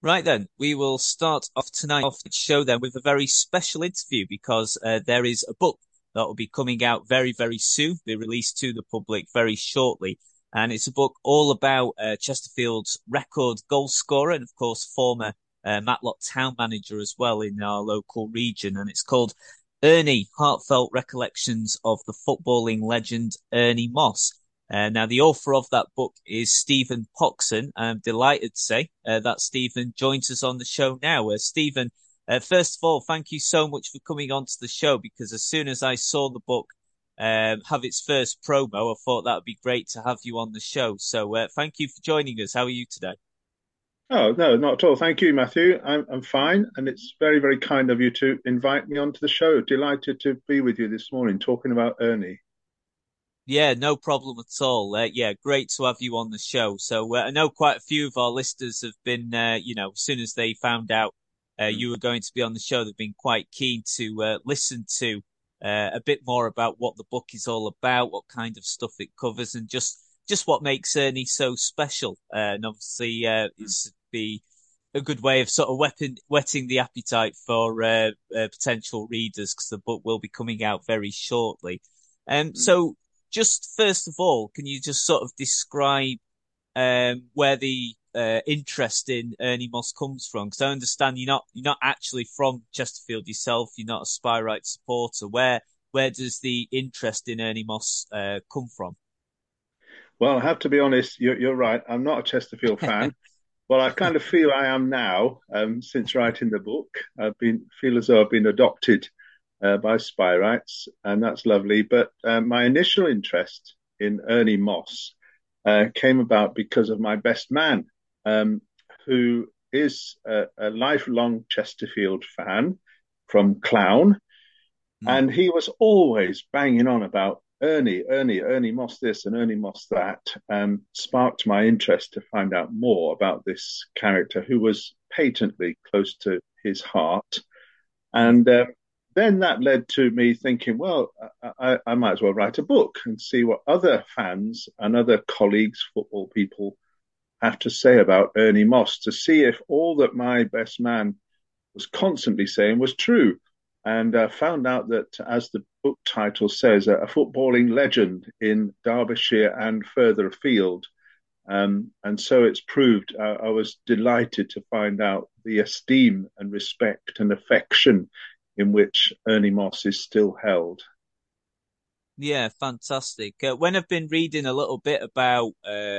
Right then, we will start off tonight's show then with a very special interview because there is a book that will be coming out very, very soon, be released to the public very shortly. And it's a book all about Chesterfield's record goal scorer and, of course, former Matlock town manager as well in our local region. And it's called Ernie, Heartfelt Recollections of the Footballing Legend Ernie Moss. Now, the author of that book is Stephen Poxon. I'm delighted to say that Stephen joins us on the show now. Stephen, first of all, thank you so much for coming onto the show because as soon as I saw the book have its first promo, I thought that would be great to have you on the show. So thank you for joining us. How are you today? Oh, no, not at all. Thank you, Matthew. I'm fine, and it's very, very kind of you to invite me onto the show. Delighted to be with you this morning talking about Ernie. Yeah, no problem at all. Yeah, great to have you on the show. So I know quite a few of our listeners have been, as soon as they found out Mm. you were going to be on the show, they've been quite keen to listen to a bit more about what the book is all about, what kind of stuff it covers, and just what makes Ernie so special. And obviously, it's be a good way of sort of whetting the appetite for potential readers because the book will be coming out very shortly. Mm. So just first of all, can you just sort of describe where the interest in Ernie Moss comes from? Because I understand you're not actually from Chesterfield yourself. You're not a Spy Right supporter. Where does the interest in Ernie Moss come from? Well, I have to be honest, you're right. I'm not a Chesterfield fan. Well, I kind of feel I am now since writing the book. Feel as though I've been adopted by Spy Rights, and that's lovely. But my initial interest in Ernie Moss came about because of my best man, who is a lifelong Chesterfield fan from Clown. Hmm. And he was always banging on about Ernie Moss this and Ernie Moss that, sparked my interest to find out more about this character who was patently close to his heart. Hmm. And then that led to me thinking, well, I might as well write a book and see what other fans and other colleagues, football people, have to say about Ernie Moss to see if all that my best man was constantly saying was true. And found out that, as the book title says, a footballing legend in Derbyshire and further afield. And so it's proved. I was delighted to find out the esteem and respect and affection in which Ernie Moss is still held. Yeah, fantastic. When I've been reading a little bit about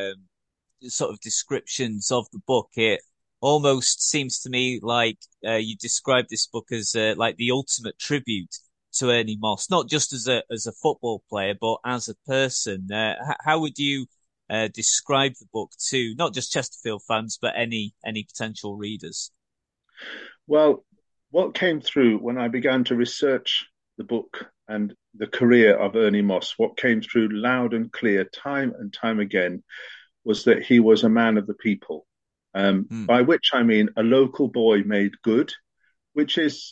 sort of descriptions of the book, it almost seems to me like you described this book as like the ultimate tribute to Ernie Moss, not just as a football player, but as a person. How would you describe the book to not just Chesterfield fans, but any potential readers? Well, what came through when I began to research the book and the career of Ernie Moss, what came through loud and clear time and time again was that he was a man of the people, Hmm. by which I mean a local boy made good, which is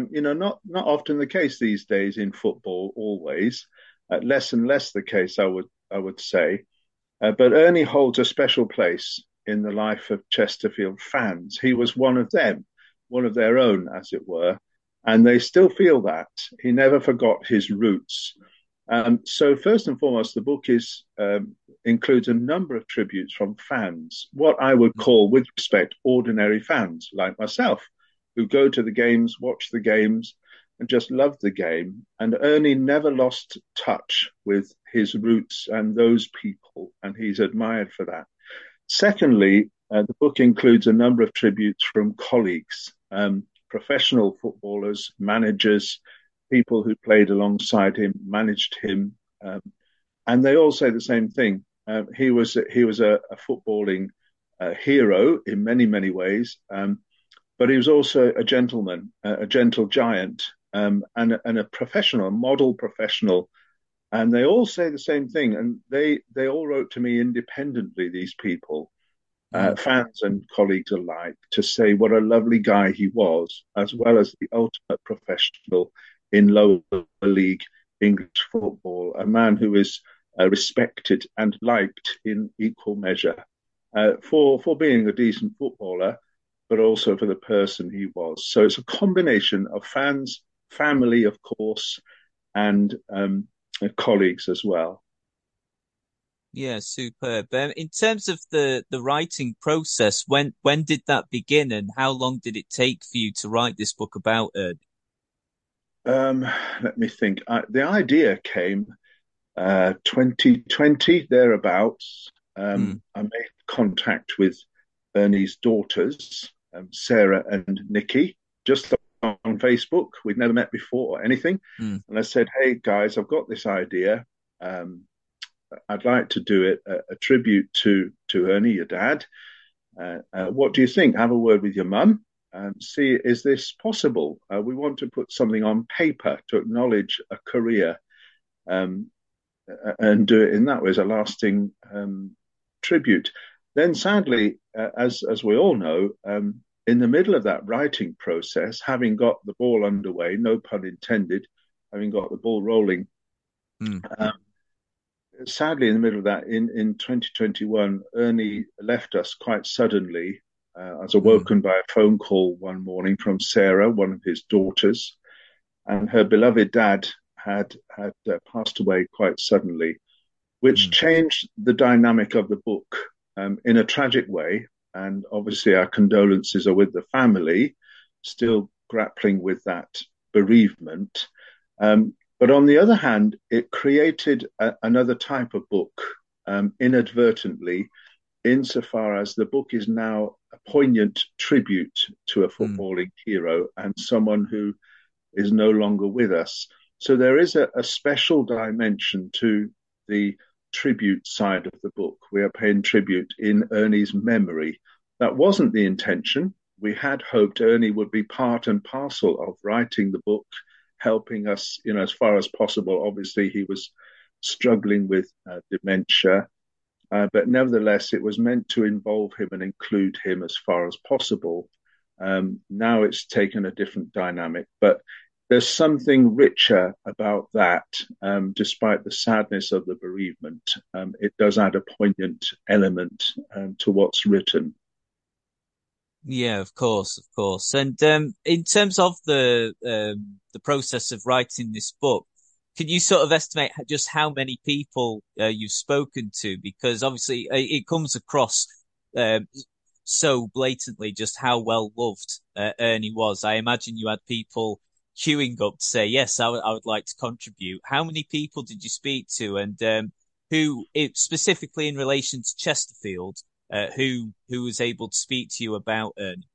not often the case these days in football. Always, less and less the case, I would say. But Ernie holds a special place in the life of Chesterfield fans. He was one of them, one of their own, as it were, and they still feel that. He never forgot his roots. So first and foremost, the book is includes a number of tributes from fans, what I would Hmm. call, with respect, ordinary fans like myself, who go to the games, watch the games, and just love the game. And Ernie never lost touch with his roots and those people, and he's admired for that. Secondly, the book includes a number of tributes from colleagues, professional footballers, managers, people who played alongside him, managed him, and they all say the same thing. He was a footballing hero in many ways, but he was also a gentleman, a gentle giant, and a professional, a model professional. And they all say the same thing, and they all wrote to me independently. These people, Hmm. fans and colleagues alike, to say what a lovely guy he was, as well as the ultimate professional in lower league English football, a man who is respected and liked in equal measure for being a decent footballer. but also for the person he was. So it's a combination of fans, family, of course, and colleagues as well. Yeah, superb. In terms of the writing process, when did that begin, and how long did it take for you to write this book about Ernie? Um, Let me think. The idea came 2020 thereabouts. Mm, I made contact with Ernie's daughters, Sarah and Nikki, just on Facebook. We'd never met before or anything. mm, And I said, "Hey guys, I've got this idea. Um, I'd like to do it a tribute to Ernie, your dad. What do you think? Have a word with your mum. See, is this possible? We want to put something on paper to acknowledge a career, um, and do it in that way as a lasting tribute." Then, sadly, as we all know, in the middle of that writing process, having got the ball underway, no pun intended, having got the ball rolling, mm, um, sadly, in the middle of that, in 2021, Ernie left us quite suddenly. I was mm, awoken by a phone call one morning from Sarah, one of his daughters, and her beloved dad had passed away quite suddenly, which mm. changed the dynamic of the book in a tragic way. And obviously, our condolences are with the family, still grappling with that bereavement. But on the other hand, it created another type of book inadvertently, insofar as the book is now a poignant tribute to a Mm. footballing hero and someone who is no longer with us. So there is a special dimension to the tribute side of the book. We are paying tribute in Ernie's memory. That wasn't the intention. We had hoped Ernie would be part and parcel of writing the book, helping us, as far as possible. Obviously, he was struggling with dementia, but nevertheless, it was meant to involve him and include him as far as possible. Now it's taken a different dynamic, but there's something richer about that, despite the sadness of the bereavement. It does add a poignant element to what's written. Yeah, of course, of course. And in terms of the process of writing this book, can you sort of estimate just how many people you've spoken to? Because obviously it comes across um, so blatantly just how well loved Ernie was. I imagine you had people queuing up to say, yes, I would like to contribute. How many people did you speak to, and specifically in relation to Chesterfield? Who was able to speak to you about Ernie?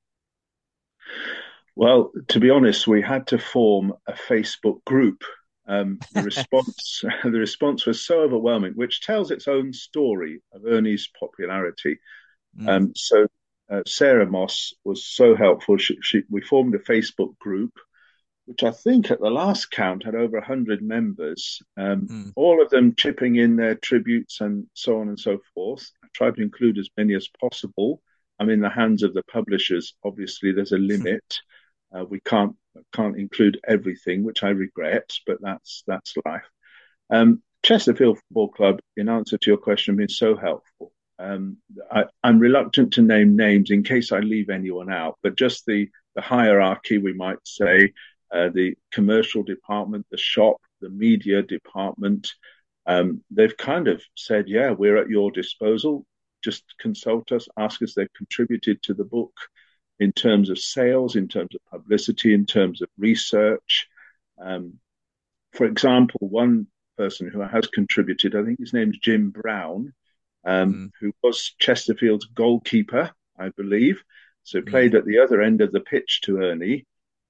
Well, to be honest, we had to form a Facebook group. The response, the response was so overwhelming, which tells its own story of Ernie's popularity. Mm, So Sarah Moss was so helpful. We formed a Facebook group, which I think at the last count had over 100 members, mm, all of them chipping in their tributes and so on and so forth. I tried to include as many as possible. I'm in the hands of the publishers. Obviously, there's a limit. We can't include everything, which I regret, but that's life. Chesterfield Football Club, in answer to your question, has been so helpful. I'm reluctant to name names in case I leave anyone out, but just the hierarchy, we might say, the commercial department, the shop, the media department, they've kind of said, yeah, we're at your disposal. Just consult us, ask us. They've contributed to the book in terms of sales, in terms of publicity, in terms of research. Um, for example, one person who has contributed, I think his name's Jim Brown, mm, who was Chesterfield's goalkeeper, I believe. So mm, played at the other end of the pitch to Ernie.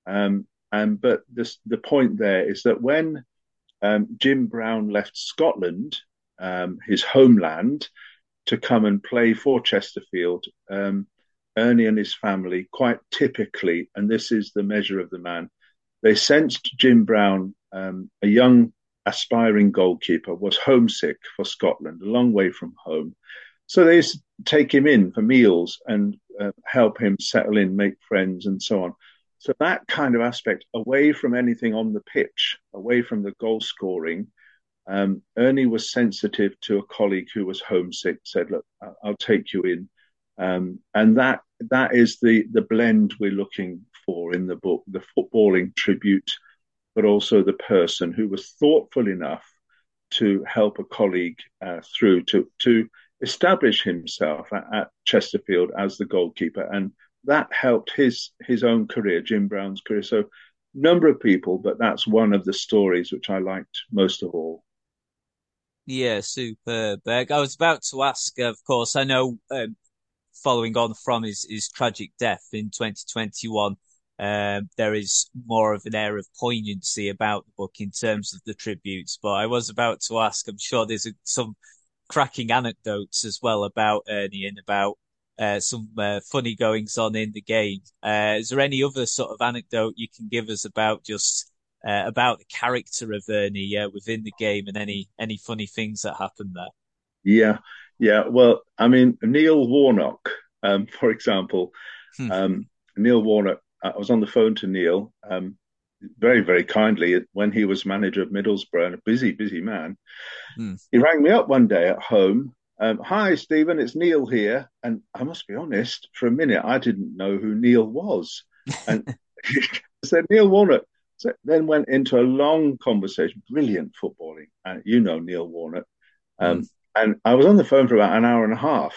But the point there is that when Jim Brown left Scotland, his homeland, to come and play for Chesterfield, Ernie and his family, quite typically, and this is the measure of the man, they sensed Jim Brown, a young aspiring goalkeeper, was homesick for Scotland, a long way from home. So they used to take him in for meals and help him settle in, make friends, and so on. So that kind of aspect, away from anything on the pitch, away from the goal scoring, Ernie was sensitive to a colleague who was homesick, said, look, I'll take you in. And that that is the blend we're looking for in the book, the footballing tribute, but also the person who was thoughtful enough to help a colleague through to establish himself at Chesterfield as the goalkeeper, and that helped his own career, Jim Brown's career. So, number of people, but that's one of the stories which I liked most of all. Yeah, superb. I was about to ask, of course, I know following on from his tragic death in 2021, there is more of an air of poignancy about the book in terms of the tributes. But I was about to ask, I'm sure there's some cracking anecdotes as well about Ernie and about some funny goings on in the game. Is there any other sort of anecdote you can give us about just about the character of Ernie within the game and any funny things that happened there? Yeah, yeah. Well, I mean, Neil Warnock, for example, Hmm. Neil Warnock. I was on the phone to Neil very, very kindly when he was manager of Middlesbrough and a busy, busy man. Hmm. He rang me up one day at home. Hi, Stephen, it's Neil here. And I must be honest, for a minute, I didn't know who Neil was. And he said, Neil Warnock. So then went into a long conversation, brilliant footballing. You know Neil Warnock. Hmm. Um, and I was on the phone for about an hour and a half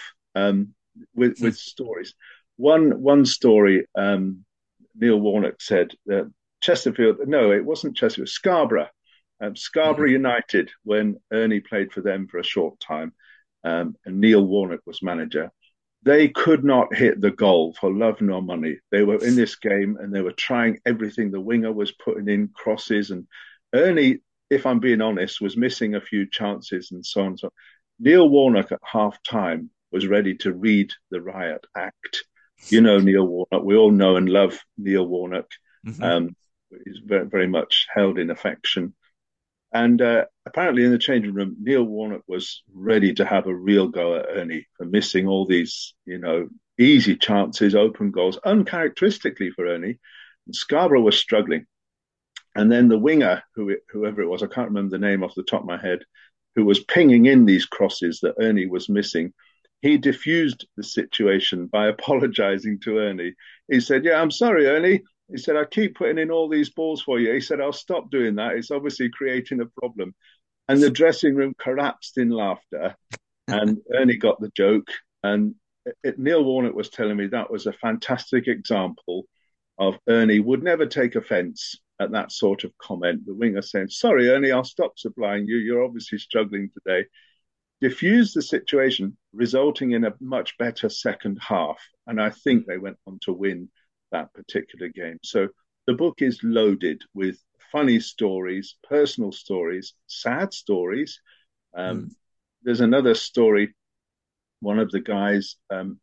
Hmm. with stories. One story, Neil Warnock said that Chesterfield, no, it wasn't Chesterfield, Scarborough. Hmm. Scarborough United, when Ernie played for them for a short time, and Neil Warnock was manager, they could not hit the goal for love nor money. They were in this game and they were trying everything. The winger was putting in crosses, and Ernie, if I'm being honest, was missing a few chances and so on. So Neil Warnock at half time was ready to read the riot act. You know Neil Warnock. We all know and love Neil Warnock. Hmm. Um, he's very, very much held in affection. And apparently, in the changing room, Neil Warnock was ready to have a real go at Ernie for missing all these, easy chances, open goals, uncharacteristically for Ernie. And Scarborough was struggling. And then the winger, whoever it was, I can't remember the name off the top of my head, who was pinging in these crosses that Ernie was missing, he diffused the situation by apologizing to Ernie. He said, Yeah, I'm sorry, Ernie. He said, I keep putting in all these balls for you. He said, I'll stop doing that. It's obviously creating a problem. And the dressing room collapsed in laughter. And Ernie got the joke. And Neil Warnock was telling me that was a fantastic example of Ernie would never take offence at that sort of comment. The winger saying, Sorry, Ernie, I'll stop supplying you. You're obviously struggling today. Diffused the situation, resulting in a much better second half. And I think they went on to win that particular game. So the book is loaded with funny stories, personal stories, sad stories. Hmm. There's another story. One of the guys,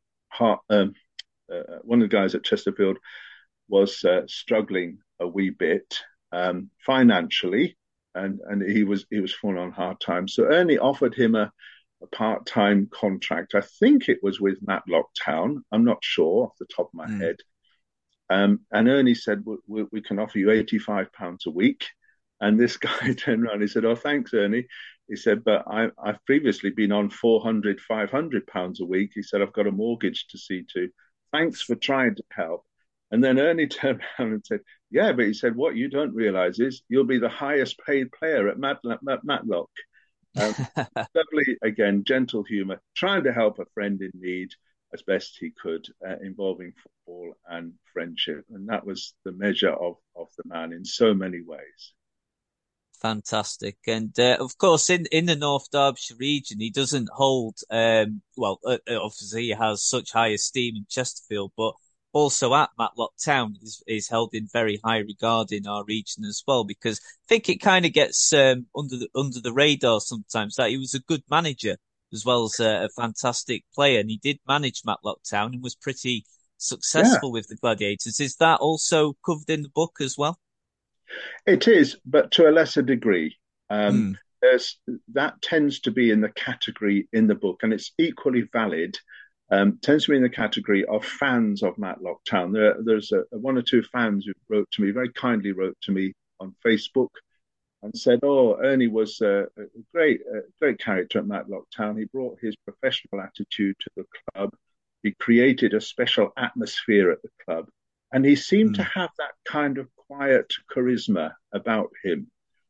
one of the guys at Chesterfield was struggling a wee bit financially, and he was falling on hard times. So Ernie offered him a part-time contract. I think it was with Matlock Town. I'm not sure off the top of my Hmm. head. And Ernie said, we can offer you £85 a week. And this guy turned around and he said, Oh, thanks, Ernie. He said, But I've previously been on £400, £500 a week. He said, I've got a mortgage to see to. Thanks for trying to help. And then Ernie turned around and said, Yeah, but he said, What you don't realize is you'll be the highest paid player at Matlock. Um, Lovely, again, gentle humor, trying to help a friend in need as best he could, involving football and friendship. And that was the measure of the man in so many ways. Fantastic. And of course, in the North Derbyshire region, he doesn't hold, obviously he has such high esteem in Chesterfield, but also at Matlock Town is held in very high regard in our region as well, because I think it kind of gets under the radar sometimes that he was a good manager as well as a fantastic player. And he did manage Matlock Town and was pretty Yeah, successful with the Gladiators. Is that also covered in the book as well? it is, but to a lesser degree. Hmm. There's that tends to be in the category in the book, and it's equally valid. Tends to be in the category of fans of Matlock Town. There's one or two fans who wrote to me, very kindly wrote to me on Facebook and said, "Oh, Ernie was a great character at Matlock Town. He brought his professional attitude to the club. He created a special atmosphere at the club. And he seemed to Mm, have that kind of quiet charisma about him,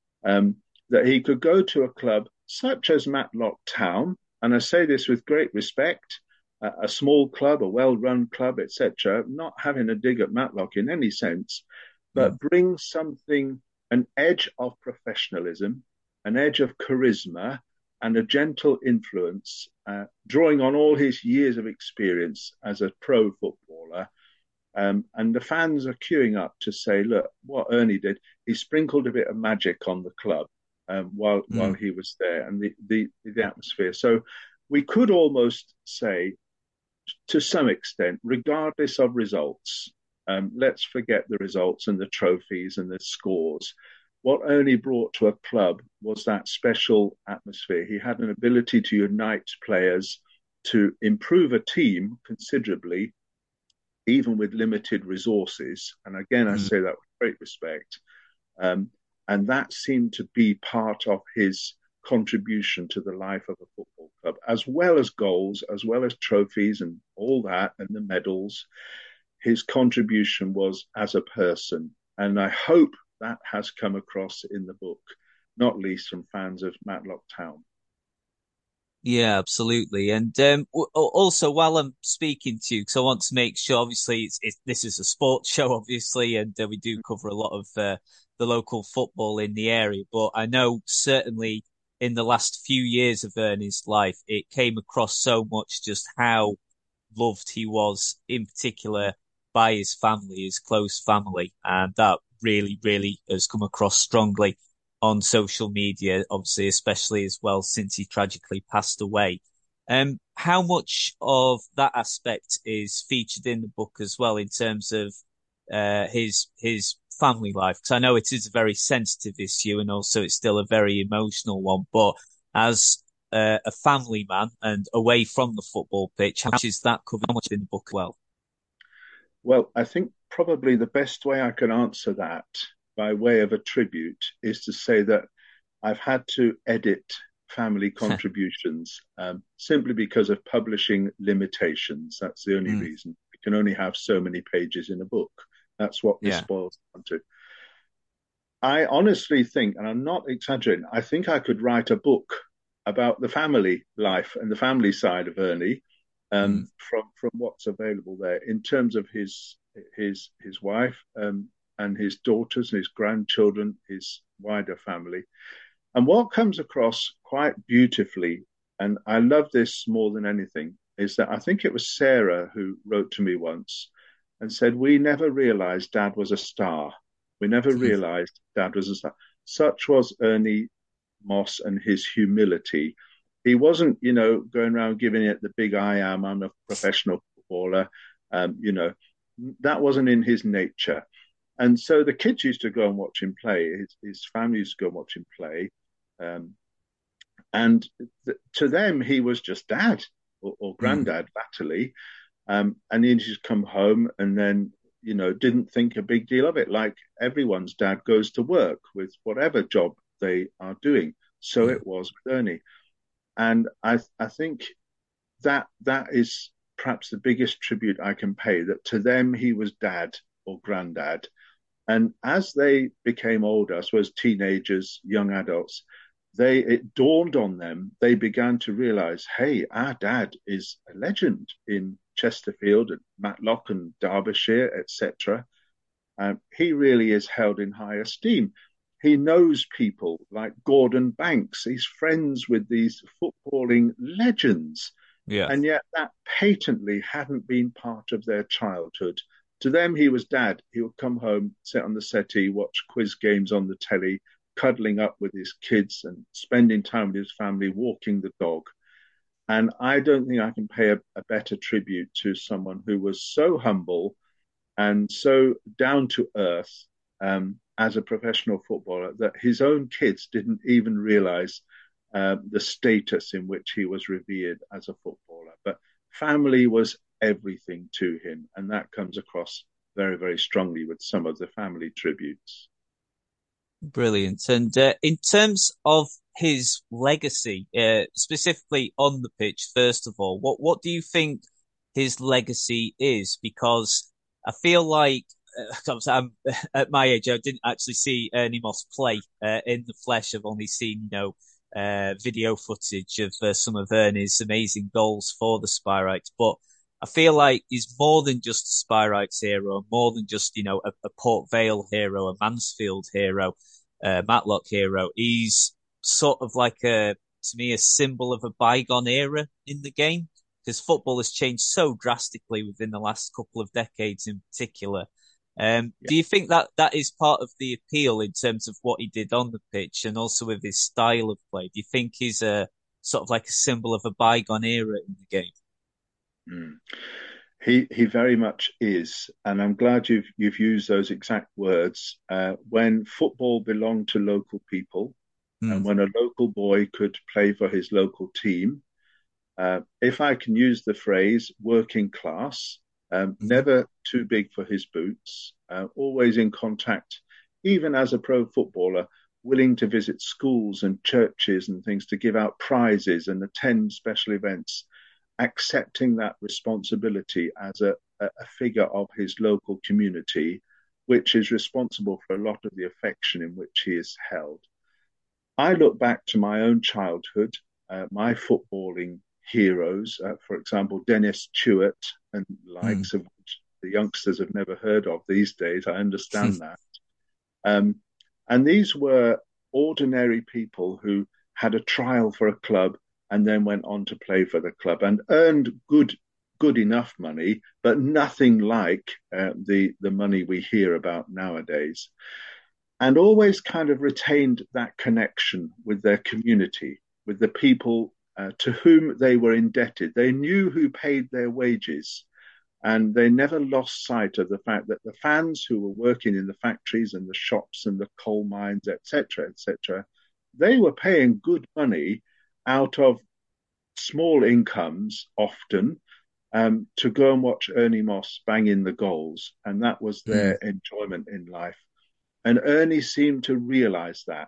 that he could go to a club such as Matlock Town, and I say this with great respect, a small club, a well-run club, etc., not having a dig at Matlock in any sense, mm, but bring something, an edge of professionalism, an edge of charisma, and a gentle influence, drawing on all his years of experience as a pro footballer. And the fans are queuing up to say, look, what Ernie did, he sprinkled a bit of magic on the club while mm. he was there, and the atmosphere. So we could almost say, to some extent, regardless of results, let's forget the results and the trophies and the scores. What Ernie brought to a club was that special atmosphere. He had an ability to unite players, to improve a team considerably, even with limited resources. And again, I Mm. say that with great respect. Um, and that seemed to be part of his contribution to the life of a football club, as well as goals, as well as trophies and all that, and the medals. His contribution was as a person. And I hope that has come across in the book, not least from fans of Matlock Town. Yeah, absolutely. And also, while I'm speaking to you, because I want to make sure, obviously, this is a sports show, obviously, and we do cover a lot of the local football in the area. But I know certainly in the last few years of Ernie's life, it came across so much just how loved he was, in particular by his family, his close family, and that really, really has come across strongly on social media, obviously, especially as well since he tragically passed away. How much of that aspect is featured in the book as well in terms of his family life? Because I know it is a very sensitive issue, and also it's still a very emotional one. But as a family man and away from the football pitch, how much is that covered? How much in the book? Well, Well, I think probably the best way I can answer that by way of a tribute is to say that I've had to edit family contributions simply because of publishing limitations. That's the only mm, reason. We can only have so many pages in a book. That's what this yeah, boils down to. I honestly think, and I'm not exaggerating, I think I could write a book about the family life and the family side of Ernie, mm, from what's available there in terms of his wife, and his daughters, his grandchildren, his wider family. And what comes across quite beautifully, and I love this more than anything, is that I think it was Sarah who wrote to me once and said, we never realized Dad was a star. We never realized Dad was a star. Such was Ernie Moss and his humility. He wasn't, going around giving it the big I am, I'm a professional footballer. Um, you know, that wasn't in his nature. And so the kids used to go and watch him play. His family used to go and watch him play. Um, and to them, he was just dad or mm, granddad latterly. And he just come home and then, didn't think a big deal of it. Like everyone's dad goes to work with whatever job they are doing. So mm. it was with Ernie. And I think that is perhaps the biggest tribute I can pay, that to them he was dad or granddad. And as they became older, I suppose teenagers, young adults, it dawned on them. They began to realize, hey, our dad is a legend in Chesterfield and Matlock and Derbyshire, etc. He really is held in high esteem. He knows people like Gordon Banks. He's friends with these footballing legends, Yeah. and yet that patently hadn't been part of their childhood. To them, he was dad. He would come home, sit on the settee, watch quiz games on the telly, cuddling up with his kids and spending time with his family, walking the dog. And I don't think I can pay a better tribute to someone who was so humble and so down to earth, as a professional footballer, that his own kids didn't even realize the status in which he was revered as a footballer. But family was everything to him, and that comes across very, very strongly with some of the family tributes. Brilliant. And in terms of his legacy, specifically on the pitch, first of all, what do you think? his legacy is, because I feel like I'm at my age, I didn't actually see Ernie Moss play in the flesh. I've only seen, video footage of some of Ernie's amazing goals for the Spyrites. But I feel like he's more than just a Spyrites hero, more than just, a Port Vale hero, a Mansfield hero, a Matlock hero. He's sort of like to me, a symbol of a bygone era in the game, because football has changed so drastically within the last couple of decades in particular. Yeah. Do you think that that is part of the appeal in terms of what he did on the pitch and also with his style of play? Do you think he's a sort of like a symbol of a bygone era in the game? Mm. He very much is, and I'm glad you've used those exact words. When football belonged to local people, Mm, and when a local boy could play for his local team, if I can use the phrase working class, mhm, never too big for his boots, always in contact, even as a pro footballer, willing to visit schools and churches and things to give out prizes and attend special events, accepting that responsibility as a figure of his local community, which is responsible for a lot of the affection in which he is held. I look back to my own childhood, my footballing heroes, for example, Dennis Tuitt and mm, likes of which the youngsters have never heard of these days. I understand that. Um, and these were ordinary people who had a trial for a club and then went on to play for the club and earned good enough money, but nothing like the money we hear about nowadays, and always kind of retained that connection with their community, with the people to whom they were indebted. They knew who paid their wages, and they never lost sight of the fact that the fans who were working in the factories and the shops and the coal mines, etc., they were paying good money out of small incomes often, to go and watch Ernie Moss bang in the goals. And that was their mm. enjoyment in life. And Ernie seemed to realize that.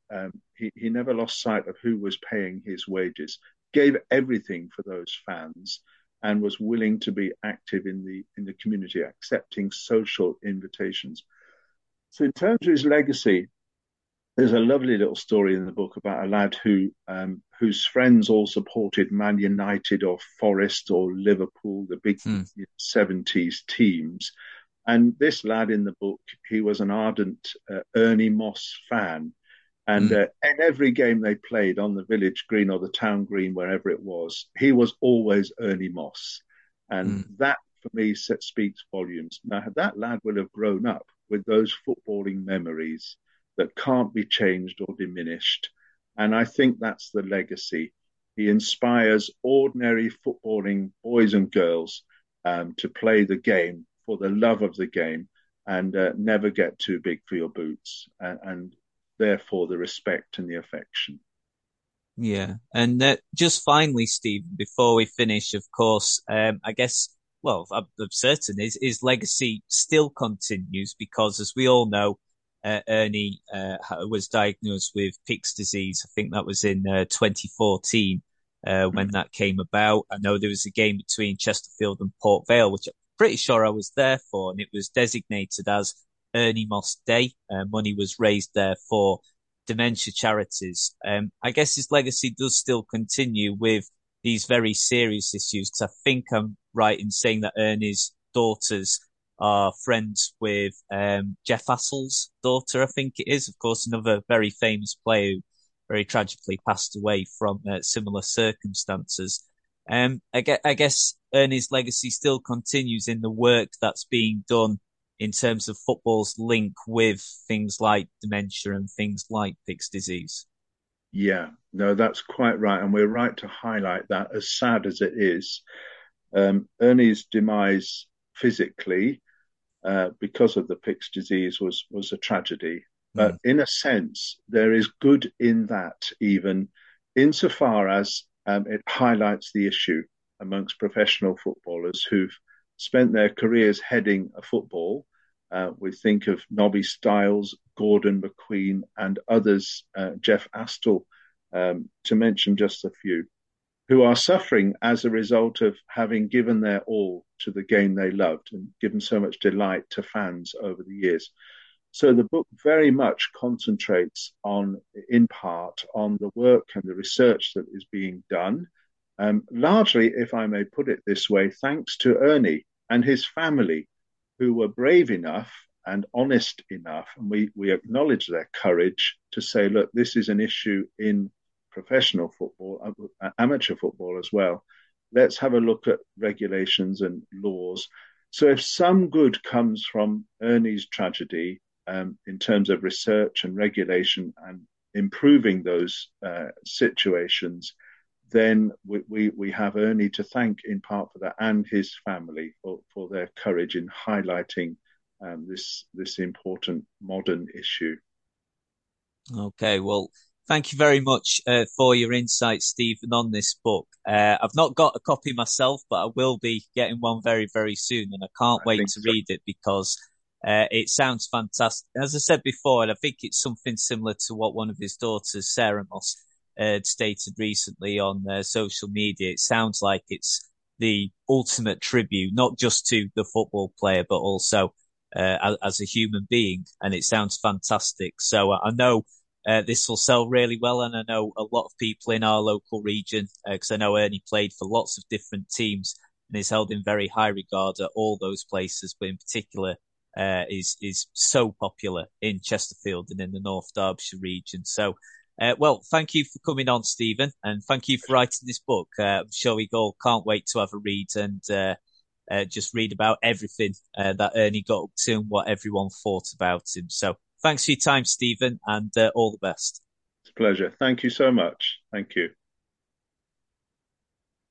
He never lost sight of who was paying his wages, gave everything for those fans, and was willing to be active in the community, accepting social invitations. So, in terms of his legacy, there's a lovely little story in the book about a lad whose friends all supported Man United or Forest or Liverpool, the big Mm, 70s teams. And this lad in the book, he was an ardent Ernie Moss fan. And mm, in every game they played on the village green or the town green, wherever it was, he was always Ernie Moss. And mm. that, for me, speaks volumes. Now, that lad will have grown up with those footballing memories that can't be changed or diminished. And I think that's the legacy. He inspires ordinary footballing boys and girls to play the game for the love of the game, and never get too big for your boots, and therefore the respect and the affection. Yeah. And just finally, Steve, before we finish, of course, I guess, well, I'm certain his legacy still continues because, as we all know, Ernie was diagnosed with Pick's disease. I think that was in 2014 when that came about. I know there was a game between Chesterfield and Port Vale, which I'm pretty sure I was there for, and it was designated as Ernie Moss Day. Money was raised there for dementia charities. I guess his legacy does still continue with these very serious issues, because I think I'm right in saying that Ernie's daughters are friends with Jeff Assell's daughter, I think it is. Of course, another very famous player who very tragically passed away from similar circumstances. I guess Ernie's legacy still continues in the work that's being done in terms of football's link with things like dementia and things like Pick's disease. Yeah, no, that's quite right. And we're right to highlight that, as sad as it is. Ernie's demise physically, because of the Pick's disease, was a tragedy. But Mm, in a sense, there is good in that, even insofar as it highlights the issue amongst professional footballers who've spent their careers heading a football. We think of Nobby Stiles, Gordon McQueen, and others, Jeff Astle, to mention just a few. who are suffering as a result of having given their all to the game they loved and given so much delight to fans over the years. So the book very much concentrates on, in part, on the work and the research that is being done. Largely, if I may put it this way, thanks to Ernie and his family, who were brave enough and honest enough, and we acknowledge their courage to say, look, this is an issue in professional football, amateur football as well. Let's have a look at regulations and laws. So if some good comes from Ernie's tragedy, in terms of research and regulation and improving those situations, then we have Ernie to thank in part for that, and his family for their courage in highlighting this important modern issue. Okay, well, thank you very much for your insight, Stephen, on this book. I've not got a copy myself, but I will be getting one very, very soon, and I can't wait to read it because it sounds fantastic. As I said before, and I think it's something similar to what one of his daughters, Sarah Moss, stated recently on social media. It sounds like it's the ultimate tribute, not just to the football player, but also as a human being. And it sounds fantastic. So I know this will sell really well. And I know a lot of people in our local region, because I know Ernie played for lots of different teams and is held in very high regard at all those places, but in particular, is so popular in Chesterfield and in the North Derbyshire region. So, well, thank you for coming on, Stephen, and thank you for writing this book. I'm sure we all can't wait to have a read and just read about everything that Ernie got up to and what everyone thought about him. So thanks for your time, Stephen, and all the best. It's a pleasure. Thank you so much. Thank you.